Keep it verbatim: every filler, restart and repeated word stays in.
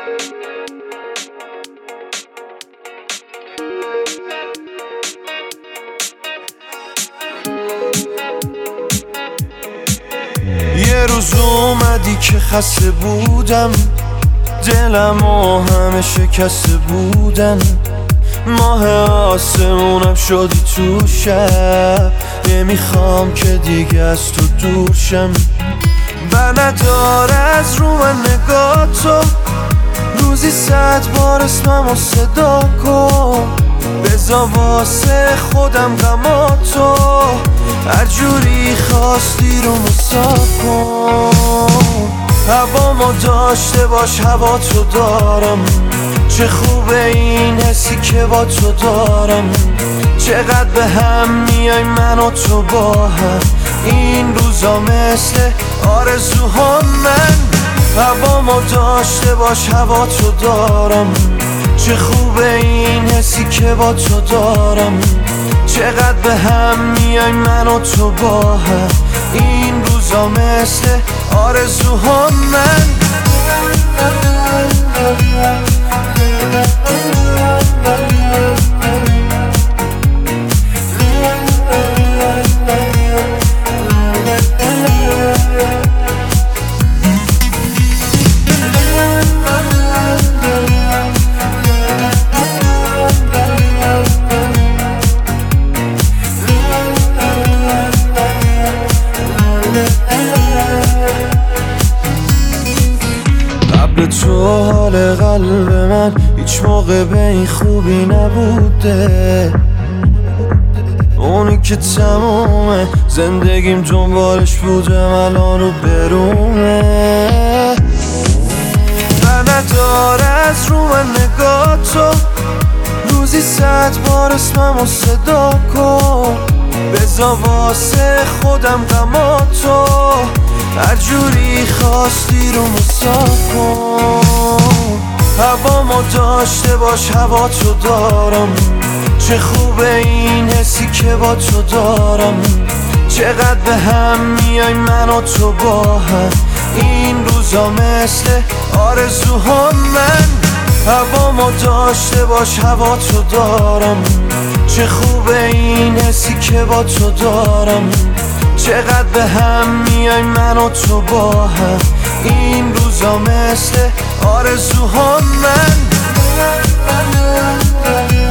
یه روز اومدی که خسته بودم، دلم و همه شکسته بودن، ماه آسمونم شدی تو شب، نمیخوام که دیگه از تو دور شم. بر نداره از رو من نگاه تو، روزی صد بار اسممو صدا کن، بذار واسه خودم غما تو، هر جوری خواستی رو مساف کن. هوامو داشته باش، هوا تو دارم، چه خوبه این حسی که با تو دارم، چقدر به هم میای من و تو با هم، این روزا مثل آرزوها. من هوامو داشته باش، هوا تو دارم، چه خوبه این حسی که با تو دارم، چقدر به هم میای من و تو با هم، این روزا مثل آرزوها. من قبل تو حال قلب من هیچ موقع به این خوبی نبوده، اونی که تمومه زندگیم دنبالش بودم الان رو برومه. بر نداره از رو من نگاه تو، روزی صد بار اسممو صدا کن، بذار واسه خودم غما تو، هر جوری خواستی رو مساف کن. هوامو داشته باش، هوا تو دارم، چه خوبه این حسی که با تو دارم، چقدر به هم میای من و تو با هم، این روزا مثل آرزوها. من هوامو داشته باش، هوا تو دارم، چه خوبه این حسی که با تو دارم، چقدر به هم میای من و تو با هم، این روزا مثل آرزوها. من